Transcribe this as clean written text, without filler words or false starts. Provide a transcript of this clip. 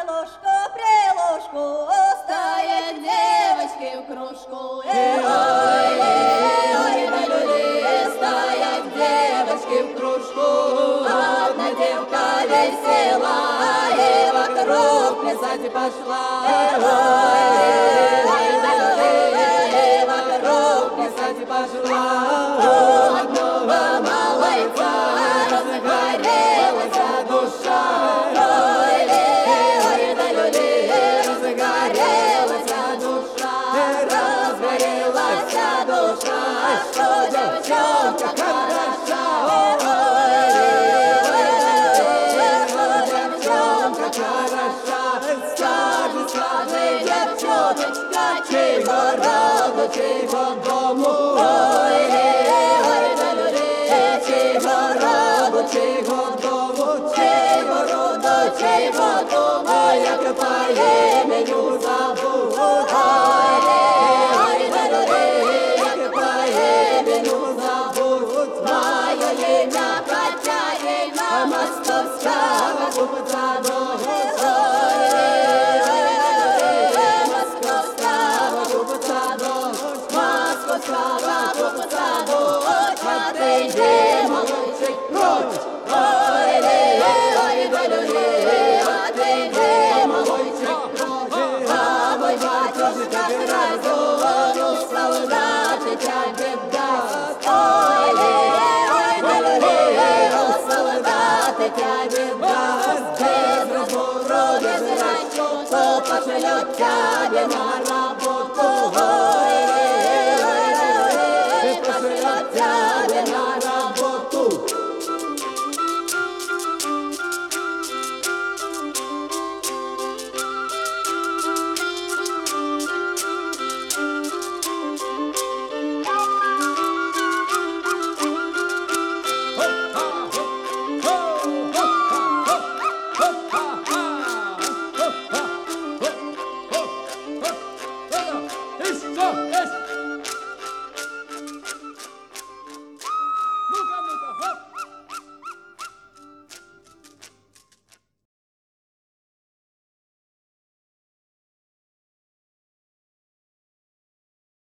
при ложку, стоять девочки в кружку. Стоять девочки в кружку. Одна девка весела, и вокруг плясать пошла. И вокруг плясать пошла. У одного малайца разгорелась душа. Разгорелась душа, разгорелась душа, что девчонка хороша. Девчонка хороша, скажи, девчоночка, чего роду, чего дому. Чего роду, чего дому, чего роду, чего дому, як по ім'ю зовут. Як по ім'ю зовут. Моє ім'я Катерина, московська купця дочь. Московська купця дочь, московська купця дочь, а ти йди, молодчик, прочь. Батюшка разуму, солдаты тебе даст. Солдаты тебе даст. Без разбору, без расчету пошлет тебя на работу.